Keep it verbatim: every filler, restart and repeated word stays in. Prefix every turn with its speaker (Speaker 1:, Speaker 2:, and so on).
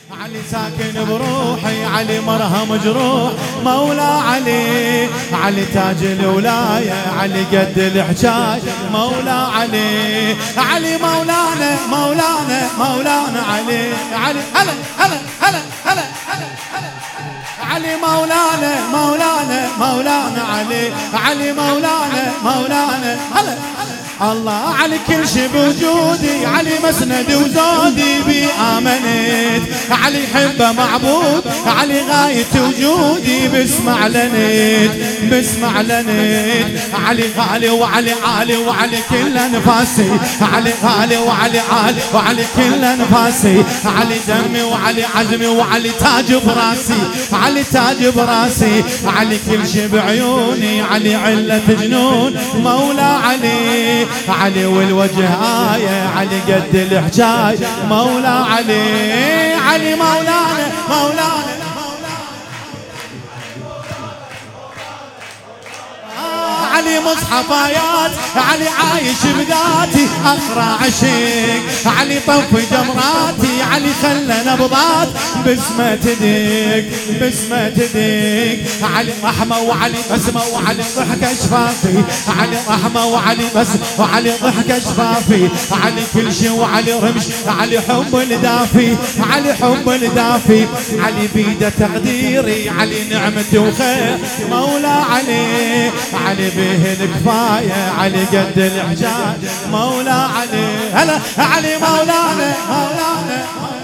Speaker 1: علي ساكن بروحي، علي مرهم جروح مولا علي، علي تاج الولاية، علي قد الحجاج مولا علي، علي مولانا مولانا مولانا علي، علي هلا هلا هلا هلا هلا علي مولانا مولانا مولانا علي، علي مولانا مولانا هلا الله علي كل شي بوجودي، علي مسند وزودي بي آمنت، علي حبه معبود، علي غاية وجودي بسمع لنت بسمع لنت، علي غالي وعلي عالي وعلي كل انفاسي، علي غالي وعلي عالي وعلي كل انفاسي، علي دمي وعلي عزمي وعلي تاج براسي، علي تاج براسي، علي كل شي بعيوني، علي علة جنون مولا علي، علي والوجه آية، علي قد الحجاج مولا علي، علي مولانا مولانا علي مصحف آيات، علي عايش بذاتي أقرأ عشق، علي طف جمراتي، علي خلى نبضات بسمة تدق بسمة تدق، علي رحمة وعلي بسمة وعلي ضحكة شفافي، علي رحمة وعلي بسمة وعلي ضحكة شفافي، علي كل شي وعلي رمش، علي حب الدافي، علي حب الدافي، علي بيده تقديري، علي نعمتي وخير مولا علي، علي به الكفاية، علي قد الحجاج مولا علي، هلا علي مولانا مولانا